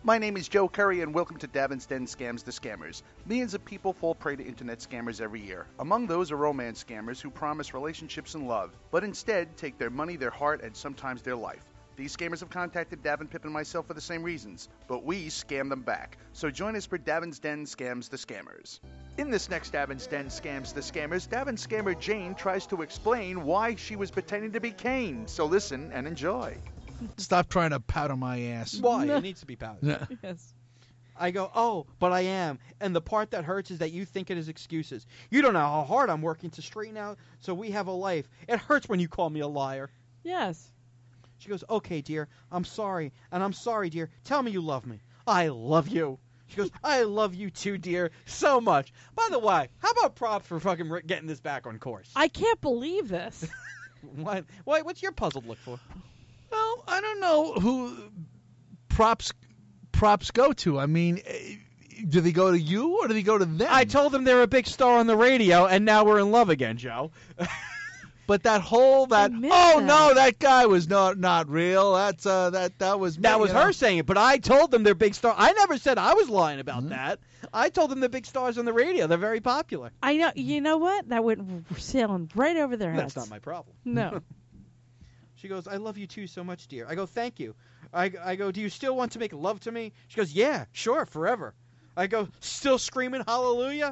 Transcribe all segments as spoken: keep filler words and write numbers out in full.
My name is Joe Curry, and welcome to Davin's Den Scams the Scammers. Millions of people fall prey to internet scammers every year. Among those are romance scammers who promise relationships and love, but instead take their money, their heart, and sometimes their life. These scammers have contacted Davin, Pip, and myself for the same reasons, but we scam them back. So join us for Davin's Den Scams the Scammers. In this next Davin's Den Scams the Scammers, Davin's scammer Jane tries to explain why she was pretending to be Kane. So listen and enjoy. Stop trying to powder my ass. Why? It needs to be powdered. Yeah. Yes. I go, oh, but I am. And the part that hurts is that you think it is excuses. You don't know how hard I'm working to straighten out so we have a life. It hurts when you call me a liar. Yes. She goes, okay, dear, I'm sorry. And I'm sorry, dear. Tell me you love me. I love you. She goes, I love you too, dear, so much. By the way, how about props for fucking getting this back on course? I can't believe this. What? What? What's your puzzled look for? Well, I don't know who props props go to. I mean, eh, do they go to you or do they go to them? I told them they're a big star on the radio, and now we're in love again, Joe. But that whole that Admit oh that. no, that guy was not not real. That's uh that that was me, That was you her know? saying it, but I told them they're big stars. I never said I was lying about Mhm. that. I told them they're big stars on the radio. They're very popular. I know. You know what? That went sailing right over their heads. That's not my problem. No. She goes, I love you too so much, dear. I go, thank you. I, I go, do you still want to make love to me? She goes, yeah, sure, forever. I go, still screaming hallelujah?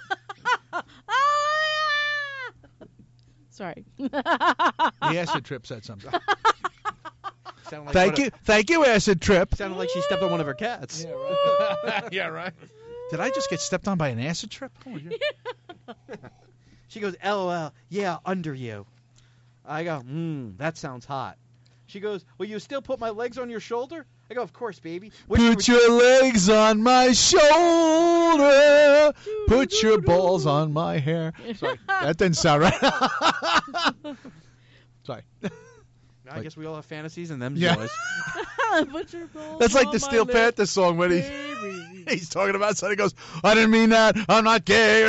Sorry. The acid trip said something. Sounded like Thank one you, thank you, acid trip. Of, sounded like she stepped on one of her cats. Yeah, right. Yeah, right. Did I just get stepped on by an acid trip? Oh, yeah. She goes, LOL, yeah, under you. I go, mmm, that sounds hot. She goes, will you still put my legs on your shoulder? I go, of course, baby. Wish you Put would- your legs on my shoulder. Put your balls on my hair. Sorry, that didn't sound right. Sorry. I guess we all have fantasies and them Yeah. joys. Put your balls That's like on the my Steel lip, Panther song when he, baby. he's talking about something. He goes, I didn't mean that. I'm not gay.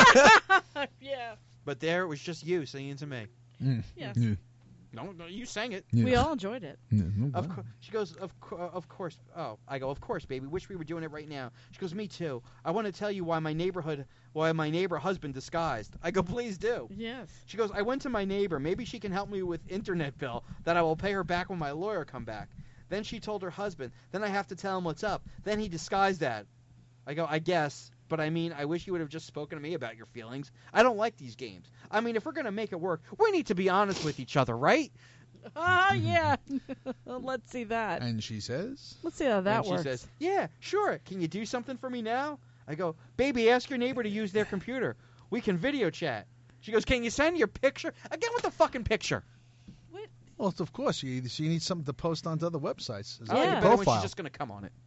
Yeah. But there it was just you singing to me. Mm. Yes. Yeah. No, no, you sang it. We all enjoyed it. Yeah, no, Of wow. course, she goes. Of co- of course. Oh, I go. Of course, baby. Wish we were doing it right now. She goes. Me too. I want to tell you why my neighborhood, why my neighbor husband disguised. I go. Please do. Yes. She goes. I went to my neighbor. Maybe she can help me with internet bill that I will pay her back when my lawyer come back. Then she told her husband. Then I have to tell him what's up. Then he disguised that. I go. I guess. But I mean, I wish you would have just spoken to me about your feelings. I don't like these games. I mean, if we're gonna make it work, we need to be honest with each other, right? Ah, yeah. Let's see that. And she says, Let's see how that and she works. says, yeah, sure. Can you do something for me now? I go, baby, ask your neighbor to use their computer. We can video chat. She goes, can you send your picture? Again with the fucking picture. What? well, of course, she, she needs something to post onto other websites. As I like a it Yeah. better when profile. she's just going to come on it.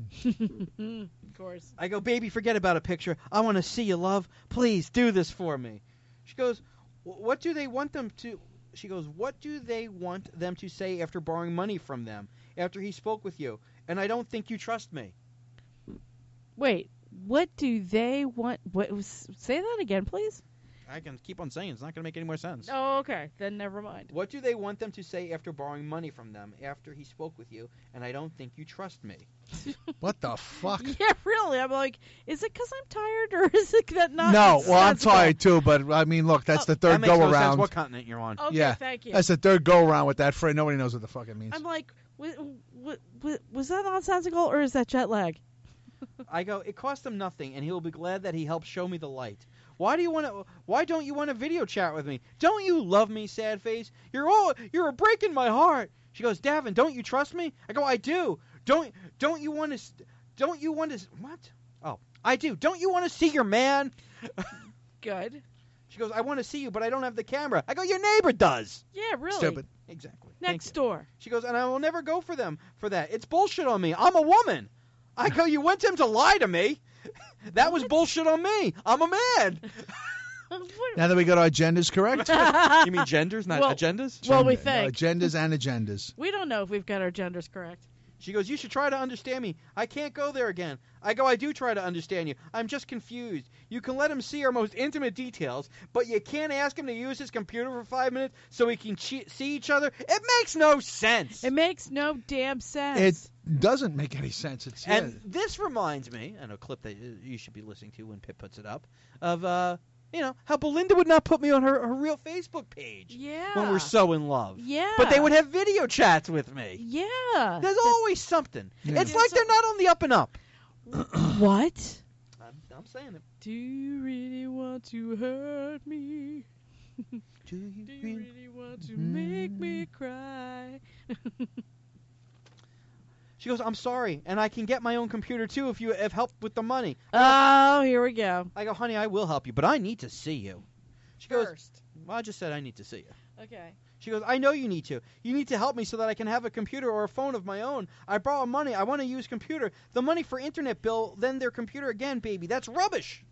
Of course. I go, baby, forget about a picture. I want to see you, love. Please do this for me. She goes, "Wh- what do they want them to... She goes, what do they want them to say after borrowing money from them, after he spoke with you? And I don't think you trust me. Wait. What do they want? What? was- Say that again, please. I can keep on saying it's not going to make any more sense. Oh, okay. Then never mind. What do they want them to say after borrowing money from them, after he spoke with you, and I don't think you trust me? What the fuck? Yeah, really. I'm like, is it because I'm tired, or is it that not? No, well, I'm sensible? tired too, but I mean, look, that's the That third makes go no sense around. what continent you're on. Okay, Yeah, thank you. That's the third go around with that phrase. Nobody knows what the fuck it means. I'm like, w- w- w- was that nonsensical, or is that jet lag? I go, it cost him nothing, and he will be glad that he helped show me the light. Why do you want to? Why don't you want to video chat with me? Don't you love me, sad face? You're all you're breaking my heart. She goes, Davin, don't you trust me? I go, I do. Don't don't you want to? Don't you want to? What? Oh, I do. Don't you want to see your man? Good. She goes, I want to see you, but I don't have the camera. I go, your neighbor does. Yeah, really. Stupid. Exactly. Thank Next you. door. She goes, and I will never go for them for that. It's bullshit on me. I'm a woman. I go, you want him to lie to me? That was bullshit on me. I'm a man. What- Now that we got our agendas correct, You mean genders, not Well- agendas? Well, we Agenda- no, think. agendas and agendas. We don't know if we've got our genders correct. She goes, you should try to understand me. I can't go there again. I go, I do try to understand you. I'm just confused. You can let him see our most intimate details, but you can't ask him to use his computer for five minutes so we can che- see each other? It makes no sense. It makes no damn sense. It doesn't make any sense. It's And yeah. this reminds me, and a clip that uh, you should be listening to when Pip puts it up, of, uh, you know, how Belinda would not put me on her, her real Facebook page yeah. when we're so in love. Yeah. But they would have video chats with me. Yeah. There's always something. Yeah. It's like they're not on the up and up. What? I'm, I'm saying it. Do you really want to hurt me? Do you Do you really- really want to make me cry? She goes, I'm sorry, and I can get my own computer too if you have help with the money. Oh, here we go. I go, honey, I will help you, but I need to see you. She goes, First. well, I just said I need to see you. Okay. She goes, I know you need to. You need to help me so that I can have a computer or a phone of my own. I borrow money. I want to use computer. The money for internet bill, then their computer again, baby. That's rubbish.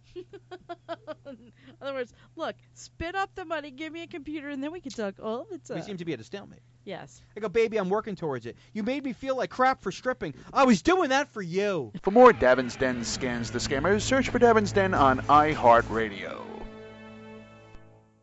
In other words, look, spit up the money, give me a computer, and then we can talk all the time. We seem to be at a stalemate. Yes. I go, baby, I'm working towards it. You made me feel like crap for stripping. I was doing that for you. For more Davin's Den Scans the Scammers, search for Davin's Den on iHeartRadio.